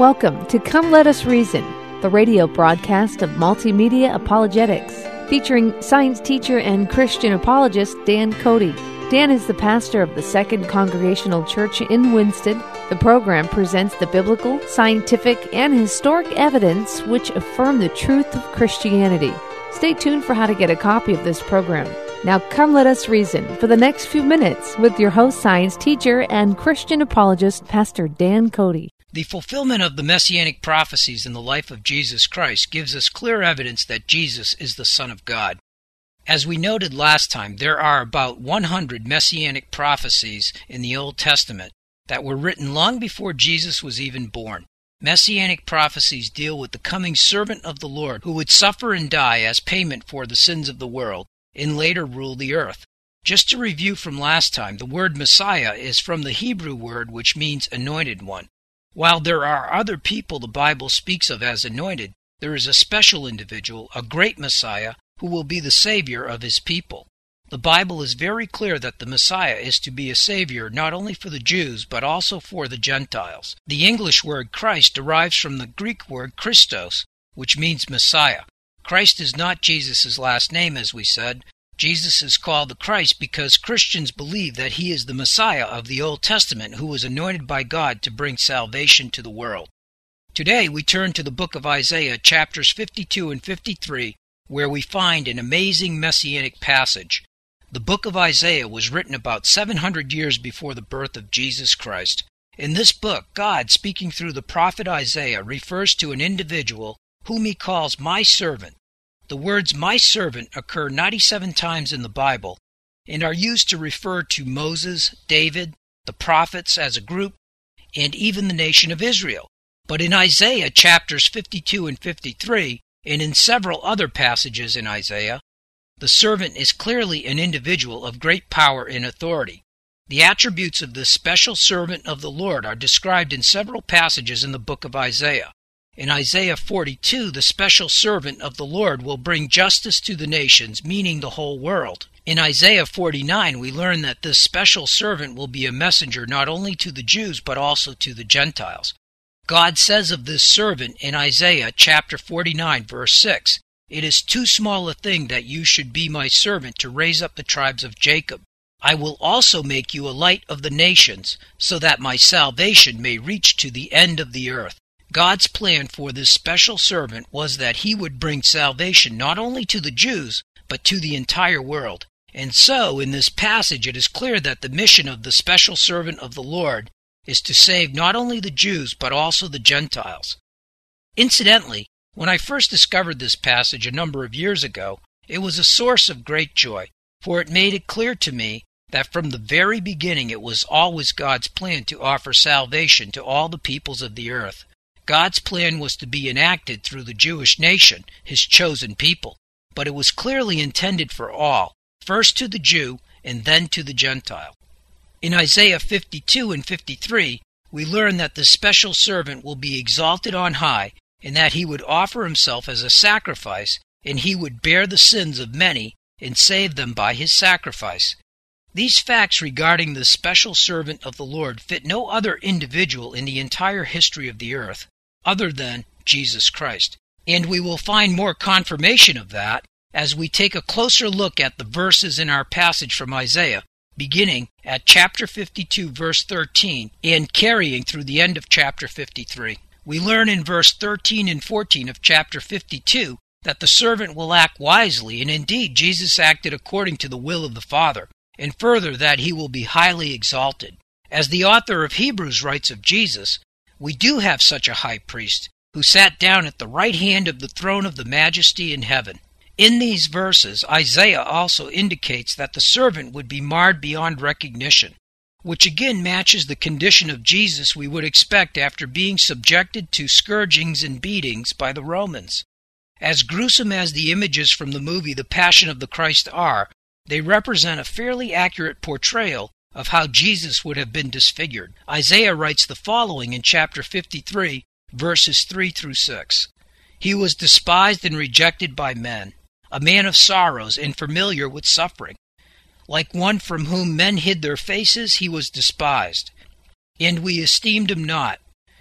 Welcome to Come Let Us Reason, the radio broadcast of Multimedia Apologetics, featuring science teacher and Christian apologist Dan Cody. Dan is the pastor of the Second Congregational Church in Winston. The program presents the biblical, scientific, and historic evidence which affirm the truth of Christianity. Stay tuned for how to get a copy of this program. Now come let us reason for the next few minutes with your host, science teacher, and Christian apologist, Pastor Dan Cody. The fulfillment of the messianic prophecies in the life of Jesus Christ gives us clear evidence that Jesus is the Son of God. As we noted last time, there are about 100 messianic prophecies in the Old Testament that were written long before Jesus was even born. Messianic prophecies deal with the coming servant of the Lord who would suffer and die as payment for the sins of the world and later rule the earth. Just to review from last time, the word Messiah is from the Hebrew word which means anointed one. While there are other people the Bible speaks of as anointed, there is a special individual, a great Messiah, who will be the Savior of his people. The Bible is very clear that the Messiah is to be a Savior not only for the Jews, but also for the Gentiles. The English word Christ derives from the Greek word Christos, which means Messiah. Christ is not Jesus' last name, as we said. Jesus is called the Christ because Christians believe that he is the Messiah of the Old Testament who was anointed by God to bring salvation to the world. Today we turn to the book of Isaiah, chapters 52 and 53, where we find an amazing messianic passage. The book of Isaiah was written about 700 years before the birth of Jesus Christ. In this book, God, speaking through the prophet Isaiah, refers to an individual whom he calls my servant. The words my servant occur 97 times in the Bible and are used to refer to Moses, David, the prophets as a group, and even the nation of Israel. But in Isaiah chapters 52 and 53, and in several other passages in Isaiah, the servant is clearly an individual of great power and authority. The attributes of this special servant of the Lord are described in several passages in the book of Isaiah. In Isaiah 42, the special servant of the Lord will bring justice to the nations, meaning the whole world. In Isaiah 49, we learn that this special servant will be a messenger not only to the Jews, but also to the Gentiles. God says of this servant in Isaiah chapter 49, verse 6, "It is too small a thing that you should be my servant to raise up the tribes of Jacob. I will also make you a light of the nations, so that my salvation may reach to the end of the earth." God's plan for this special servant was that he would bring salvation not only to the Jews, but to the entire world. And so, in this passage, it is clear that the mission of the special servant of the Lord is to save not only the Jews, but also the Gentiles. Incidentally, when I first discovered this passage a number of years ago, it was a source of great joy, for it made it clear to me that from the very beginning it was always God's plan to offer salvation to all the peoples of the earth. God's plan was to be enacted through the Jewish nation, his chosen people, but it was clearly intended for all, first to the Jew and then to the Gentile. In Isaiah 52 and 53, we learn that the special servant will be exalted on high and that he would offer himself as a sacrifice, and he would bear the sins of many and save them by his sacrifice. These facts regarding the special servant of the Lord fit no other individual in the entire history of the earth other than Jesus Christ. And we will find more confirmation of that as we take a closer look at the verses in our passage from Isaiah, beginning at chapter 52, verse 13, and carrying through the end of chapter 53. We learn in verse 13 and 14 of chapter 52 that the servant will act wisely, and indeed Jesus acted according to the will of the Father, and further that he will be highly exalted. As the author of Hebrews writes of Jesus, we do have such a high priest who sat down at the right hand of the throne of the majesty in heaven. In these verses, Isaiah also indicates that the servant would be marred beyond recognition, which again matches the condition of Jesus we would expect after being subjected to scourgings and beatings by the Romans. As gruesome as the images from the movie The Passion of the Christ are, they represent a fairly accurate portrayal of how Jesus would have been disfigured. Isaiah writes the following in chapter 53, verses 3 through 6. "He was despised and rejected by men, a man of sorrows and familiar with suffering. Like one from whom men hid their faces, he was despised, and we esteemed him not.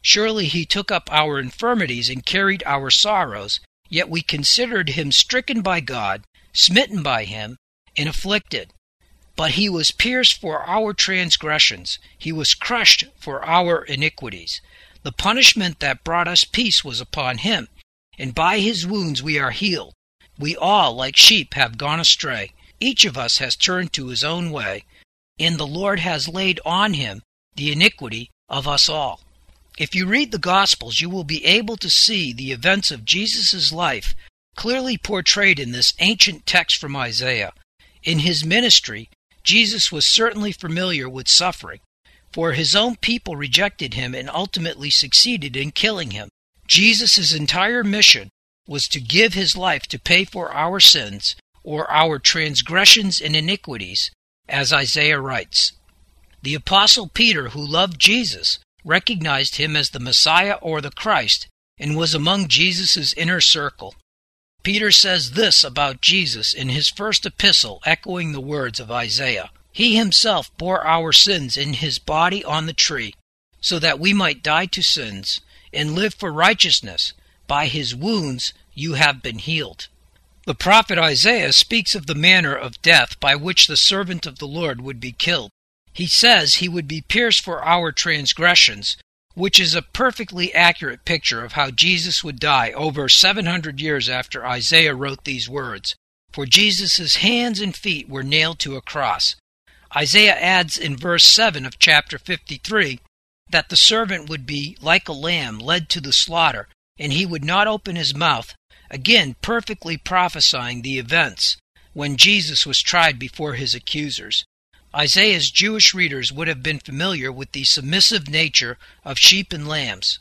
Surely he took up our infirmities and carried our sorrows, yet we considered him stricken by God, smitten by him, and afflicted. But he was pierced for our transgressions, he was crushed for our iniquities. The punishment that brought us peace was upon him, and by his wounds we are healed. We all, like sheep, have gone astray. Each of us has turned to his own way, and the Lord has laid on him the iniquity of us all. If you read the Gospels, you will be able to see the events of Jesus' life clearly portrayed in this ancient text from Isaiah. In his ministry, Jesus was certainly familiar with suffering, for his own people rejected him and ultimately succeeded in killing him. Jesus' entire mission was to give his life to pay for our sins, or our transgressions and iniquities, as Isaiah writes. The Apostle Peter, who loved Jesus, recognized him as the Messiah or the Christ, and was among Jesus' inner circle. Peter says this about Jesus in his first epistle, echoing the words of Isaiah. He himself bore our sins in his body on the tree, so that we might die to sins and live for righteousness. By his wounds you have been healed. The prophet Isaiah speaks of the manner of death by which the servant of the Lord would be killed. He says he would be pierced for our transgressions, which is a perfectly accurate picture of how Jesus would die over 700 years after Isaiah wrote these words. For Jesus' hands and feet were nailed to a cross. Isaiah adds in verse 7 of chapter 53 that the servant would be like a lamb led to the slaughter, and he would not open his mouth, again perfectly prophesying the events when Jesus was tried before his accusers. Isaiah's Jewish readers would have been familiar with the submissive nature of sheep and lambs.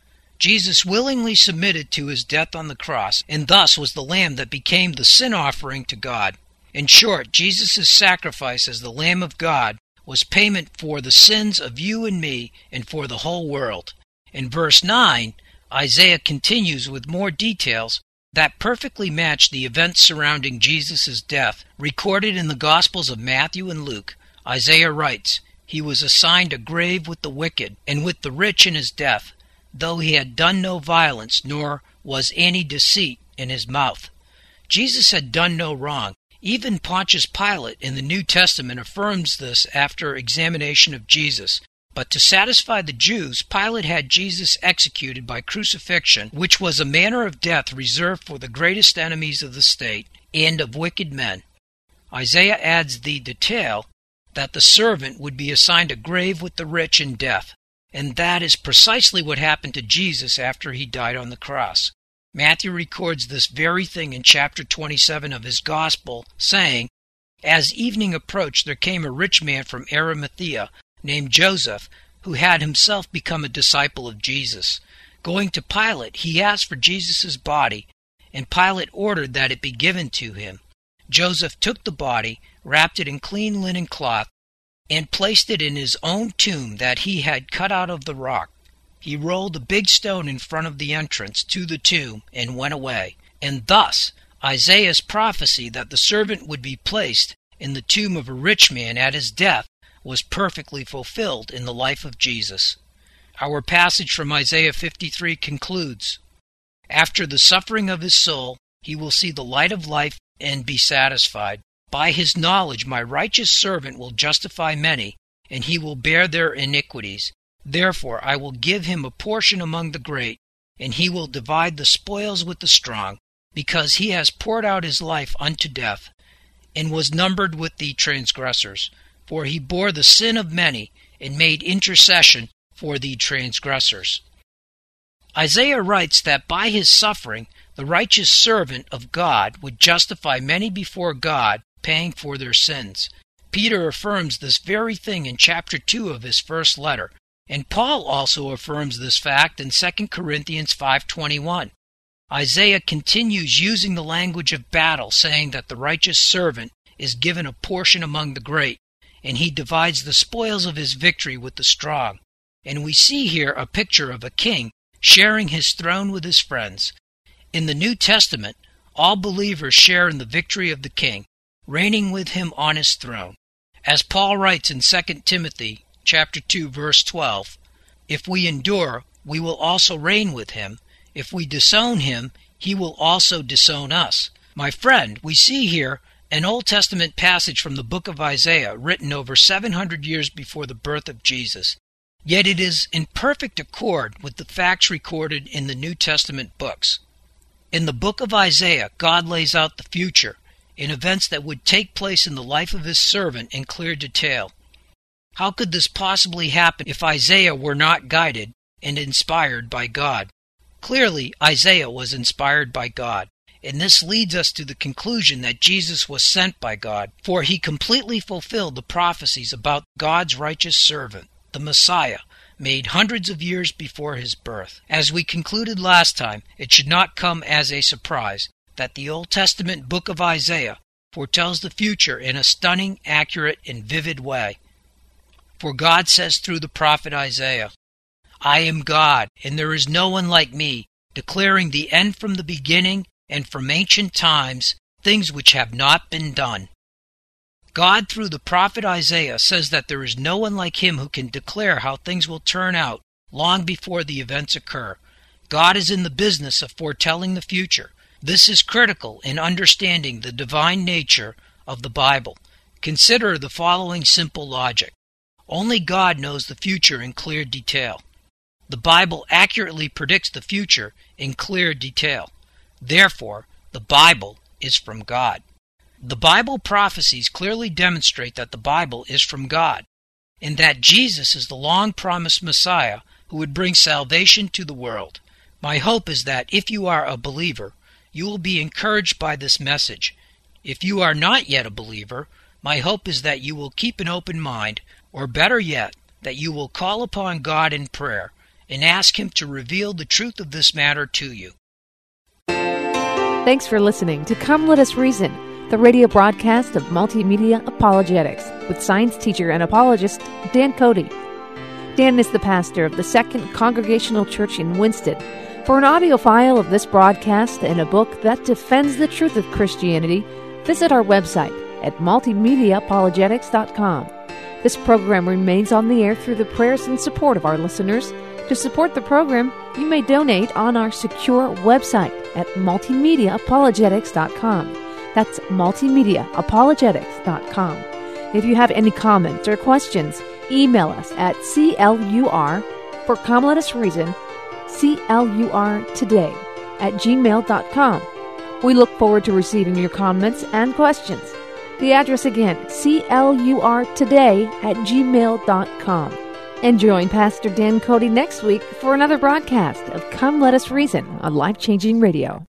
Jesus willingly submitted to his death on the cross, and thus was the lamb that became the sin offering to God. In short, Jesus' sacrifice as the Lamb of God was payment for the sins of you and me and for the whole world. In verse 9, Isaiah continues with more details that perfectly match the events surrounding Jesus' death recorded in the Gospels of Matthew and Luke. Isaiah writes, "He was assigned a grave with the wicked and with the rich in his death, though he had done no violence, nor was any deceit in his mouth." Jesus had done no wrong. Even Pontius Pilate in the New Testament affirms this after examination of Jesus. But to satisfy the Jews, Pilate had Jesus executed by crucifixion, which was a manner of death reserved for the greatest enemies of the state and of wicked men. Isaiah adds the detail that the servant would be assigned a grave with the rich in death, and that is precisely what happened to Jesus after he died on the cross. Matthew records this very thing in chapter 27 of his Gospel, saying, "As evening approached, there came a rich man from Arimathea, named Joseph, who had himself become a disciple of Jesus. Going to Pilate, he asked for Jesus' body, and Pilate ordered that it be given to him. Joseph took the body, wrapped it in clean linen cloth, and placed it in his own tomb that he had cut out of the rock. He rolled a big stone in front of the entrance to the tomb and went away. And thus Isaiah's prophecy that the servant would be placed in the tomb of a rich man at his death was perfectly fulfilled in the life of Jesus. Our passage from Isaiah 53 concludes, "After the suffering of his soul, he will see the light of life and be satisfied. By his knowledge my righteous servant will justify many, and he will bear their iniquities. Therefore I will give him a portion among the great, and he will divide the spoils with the strong, because he has poured out his life unto death, and was numbered with the transgressors. For he bore the sin of many, and made intercession for the transgressors." Isaiah writes that by his suffering, the righteous servant of God would justify many before God, paying for their sins. Peter affirms this very thing in chapter 2 of his first letter, and Paul also affirms this fact in 2 Corinthians 5:21. Isaiah continues using the language of battle, saying that the righteous servant is given a portion among the great, and he divides the spoils of his victory with the strong. And we see here a picture of a king sharing his throne with his friends. In the New Testament, all believers share in the victory of the king, reigning with him on his throne. As Paul writes in 2 Timothy chapter 2, verse 12, "If we endure, we will also reign with him. If we disown him, he will also disown us. My friend, we see here an Old Testament passage from the book of Isaiah, written over 700 years before the birth of Jesus. Yet it is in perfect accord with the facts recorded in the New Testament books. In the book of Isaiah, God lays out the future in events that would take place in the life of his servant in clear detail. How could this possibly happen if Isaiah were not guided and inspired by God? Clearly, Isaiah was inspired by God, and this leads us to the conclusion that Jesus was sent by God, for he completely fulfilled the prophecies about God's righteous servant, the Messiah, made hundreds of years before his birth. As we concluded last time, it should not come as a surprise that the Old Testament book of Isaiah foretells the future in a stunning, accurate, and vivid way. For God says through the prophet Isaiah, "I am God, and there is no one like me, declaring the end from the beginning and from ancient times, things which have not been done." God, through the prophet Isaiah, says that there is no one like him who can declare how things will turn out long before the events occur. God is in the business of foretelling the future. This is critical in understanding the divine nature of the Bible. Consider the following simple logic. Only God knows the future in clear detail. The Bible accurately predicts the future in clear detail. Therefore, the Bible is from God. The Bible prophecies clearly demonstrate that the Bible is from God, and that Jesus is the long-promised Messiah who would bring salvation to the world. My hope is that if you are a believer, you will be encouraged by this message. If you are not yet a believer, my hope is that you will keep an open mind, or better yet, that you will call upon God in prayer and ask him to reveal the truth of this matter to you. Thanks for listening to Come Let Us Reason, the radio broadcast of Multimedia Apologetics with science teacher and apologist Dan Cody. Dan is the pastor of the Second Congregational Church in Winston. For an audio file of this broadcast and a book that defends the truth of Christianity, visit our website at multimediaapologetics.com. This program remains on the air through the prayers and support of our listeners. To support the program, you may donate on our secure website at multimediaapologetics.com. That's multimediaapologetics.com. If you have any comments or questions, email us at CLUR for Come Let Us Reason, CLURtoday@gmail.com. We look forward to receiving your comments and questions. The address again, CLURtoday@gmail.com. And join Pastor Dan Cody next week for another broadcast of Come Let Us Reason on Life Changing Radio.